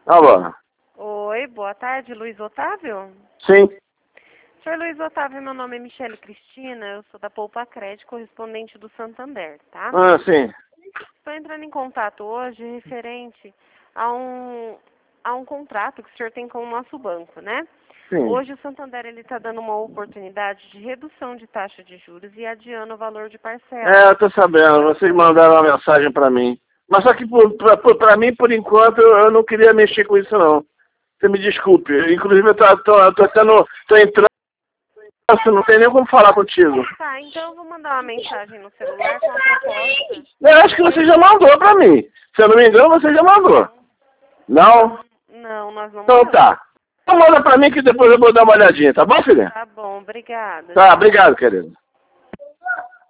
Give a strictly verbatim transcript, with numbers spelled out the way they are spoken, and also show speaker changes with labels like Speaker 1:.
Speaker 1: Alô?
Speaker 2: Oi, boa tarde, Luiz Otávio?
Speaker 1: Sim.
Speaker 2: Senhor Luiz Otávio, meu nome é Michele Cristina, eu sou da Poupa Crédito, correspondente do Santander, tá?
Speaker 1: Ah, sim.
Speaker 2: Estou entrando em contato hoje referente a um, a um contrato que o senhor tem com o nosso banco, né?
Speaker 1: Sim.
Speaker 2: Hoje o Santander está dando uma oportunidade de redução de taxa de juros e adiando o valor de parcela.
Speaker 1: É, eu tô sabendo. Vocês mandaram uma mensagem pra mim. Mas só que por, pra, por- pra mim, por enquanto, eu, eu não queria mexer com isso, não. Você me desculpe. Inclusive, eu tô, tô, eu tô, tendo, tô entrando, não tem nem como falar contigo.
Speaker 2: Tá, então eu vou mandar uma mensagem no celular com a proposta.
Speaker 1: Eu acho que você já mandou pra mim. Se eu não me engano, você já mandou. Não?
Speaker 2: Não, nós não
Speaker 1: Então
Speaker 2: mandamos.
Speaker 1: tá. Então manda pra mim que depois eu vou dar uma olhadinha, tá bom, filha?
Speaker 2: Tá bom, obrigada.
Speaker 1: Tá, obrigado, querido.